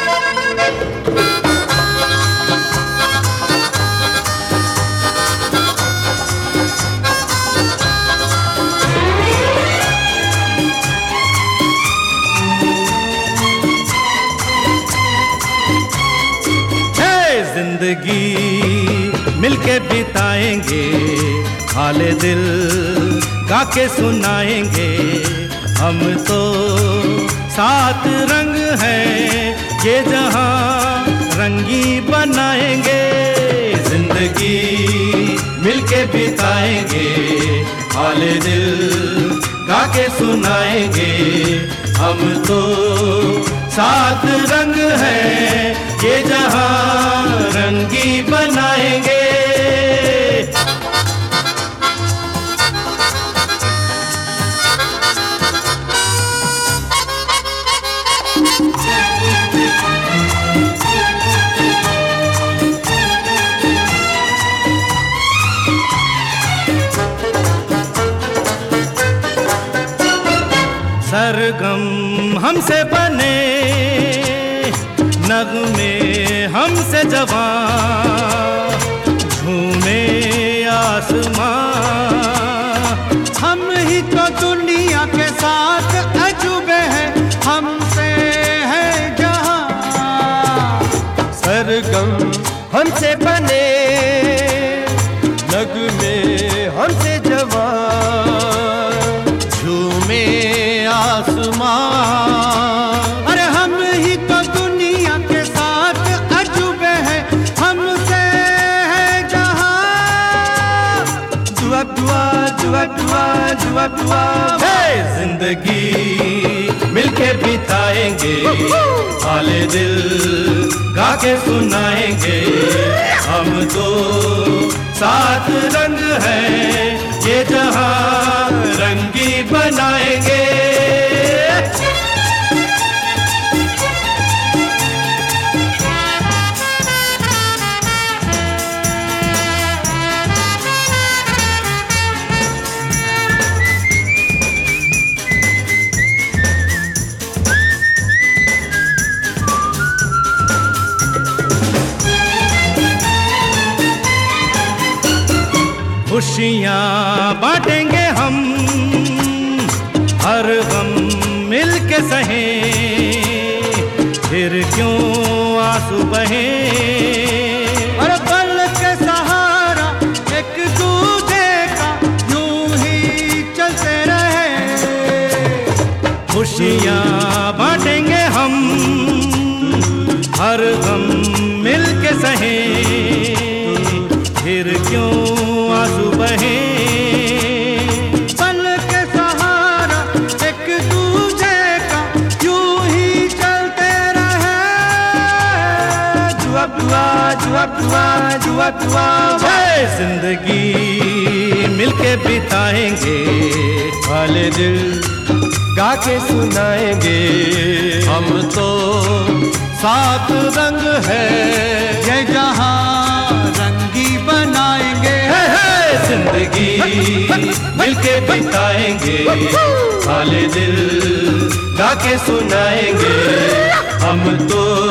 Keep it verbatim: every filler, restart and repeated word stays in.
जिंदगी मिलके बिताएंगे, हाले दिल गा के सुनाएंगे। हम तो सात रंग हैं, ये जहां रंगी बनाएंगे। जिंदगी मिलके बिताएंगे, हाले दिल गा के सुनाएंगे। हम तो सात रंग हैं, ये जहां रंगी बनाएंगे। सरगम हमसे बने, नगमे हमसे जवां, झूमे आसमां। हम ही तो दुनिया के साथ अजूबे हैं, हमसे है जहां। सरगम हमसे बने, नगमे हमसे जवां, झूमे आसमां। अरे हम ही तो दुनिया के साथ अजूबे हैं, हमसे है जहां। दुआ दुआ दुआ दुआ दुआ दुआ। जिंदगी मिलके बिताएंगे, हाले दिल गा के सुनाएंगे। हम तो सात रंग हैं, ये जहां रंगी बनाएंगे। खुशियाँ बांटेंगे हम, हर गम मिल के सहें, फिर क्यों आंसू बहें। और पल के सहारा एक दूजे का यूं ही चलते रहे। खुशियाँ बांटेंगे हम, हर गम मिल के सहें, फिर क्यों आंसू बहे। पल के सहारा एक दूजे का यूं ही चलते रहे। दुआ दुआ दुआ दुआ दुआ दुआ। जिंदगी मिलके बिताएंगे, हाले दिल गा के सुनाएंगे। हम तो सात रंग हैं, ये जहां रंगी बनाएंगे। जिंदगी मिलके बिताएंगे, हाले दिल गा के सुनाएंगे। हम तो